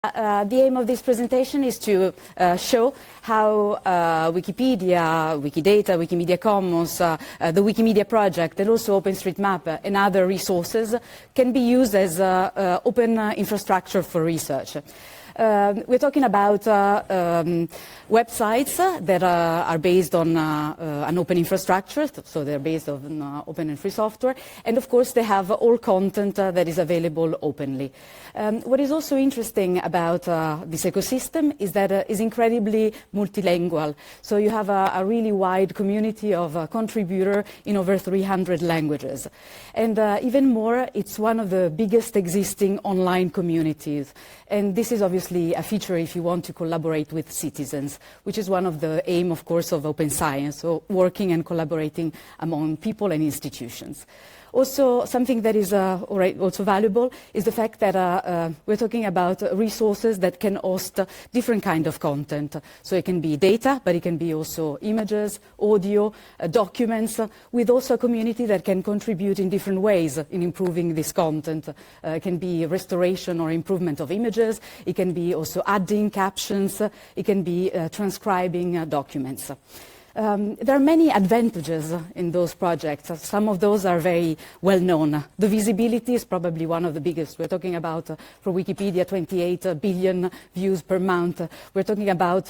The aim of this presentation is to show how Wikipedia, Wikidata, Wikimedia Commons, the Wikimedia project, and also OpenStreetMap and other resources can be used as open infrastructure for research. We're talking about websites that are based on an open infrastructure, so they're based on open and free software, and of course they have all content that is available openly. What is also interesting about this ecosystem is that it's incredibly multilingual, so you have a really wide community of contributors in over 300 languages. And even more, it's one of the biggest existing online communities, and this is obviously a feature if you want to collaborate with citizens, which is one of the aim, of course, of open science, so working and collaborating among people and institutions. Also, something that is also valuable is the fact that we're talking about resources that can host different kind of content. So it can be data, but it can be also images, audio, documents, with also a community that can contribute in different ways in improving this content. It can be restoration or improvement of images. It can be also adding captions. It can be transcribing documents. There are many advantages in those projects. Some of those are very well known. The visibility is probably one of the biggest. We're talking about, for Wikipedia, 28 billion views per month. We're talking about